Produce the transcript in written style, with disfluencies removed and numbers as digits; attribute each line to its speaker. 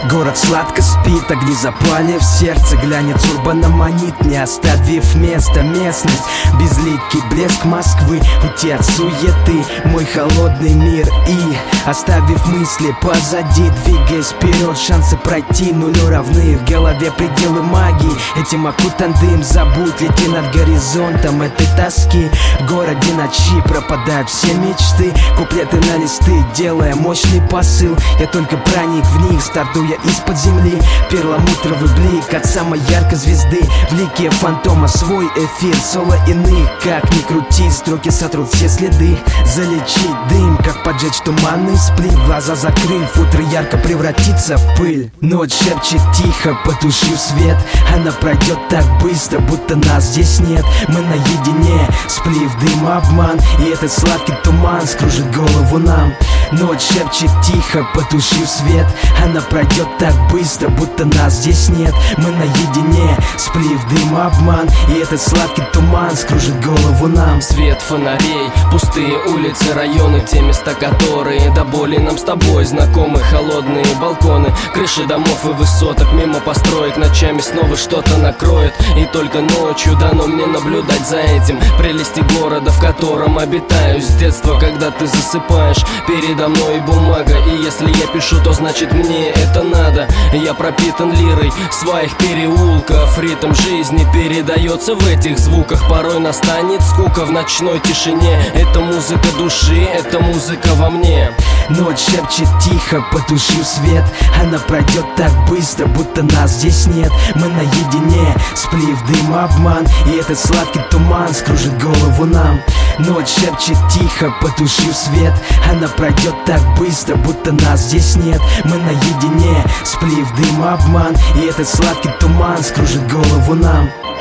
Speaker 1: Город сладко спит, огни запали в сердце. Глянец урбана манит, не оставив места. Местность, безликий блеск Москвы, уйти от суеты, мой холодный мир. И, оставив мысли позади, двигаясь вперед, шансы пройти нулю равны. В голове пределы магии, этим окутан дым. Забудь, лети над горизонтом этой тоски. В городе ночи пропадают все мечты. Куплеты на листы, делая мощный посыл. Я только проник в них, стартуя из-под земли. Перламутровый блик от самой яркой звезды. В лике фантома свой эфир, соло иных. Как ни крути, строки сотрут все следы. Залечить дым, как поджечь туманный сплит. Глаза закрыв, утро ярко превратится в пыль. Ночь шепчет тихо, потушив свет. Она пройдет так быстро, будто нас здесь нет. Мы наедине, сплив дым, обман. И этот сладкий туман скружит голову нам. Ночь шепчет тихо, потушив свет. Она пройдет так быстро, будто нас здесь нет. Мы наедине, сплив дым, обман. И этот сладкий туман скружит голову нам.
Speaker 2: Свет фонарей, пустые улицы, районы, те места, которые до боли нам с тобой знакомы. Холодные балконы, крыши домов и высоток. Мимо построек ночами снова что-то накроет. И только ночью дано мне наблюдать за этим. Прелести города, в котором обитаю с детства. Когда ты засыпаешь, передо мной бумага. И если я пишу, то значит мне это надо. Я пропитан лирой своих переулков. Ритм жизни передается в этих звуках. Порой настанет скука в ночной тишине. Это музыка души, это музыка во мне.
Speaker 1: Ночь шепчет тихо, потушив свет. Она пройдет так быстро, будто нас здесь нет. Мы наедине, сплив дым, обман. И этот сладкий туман скружит голову нам. Ночь шепчет тихо, потушив свет. Она пройдет так быстро, будто нас здесь нет. Мы наедине, сплив дым, обман. И этот сладкий туман скружит голову нам.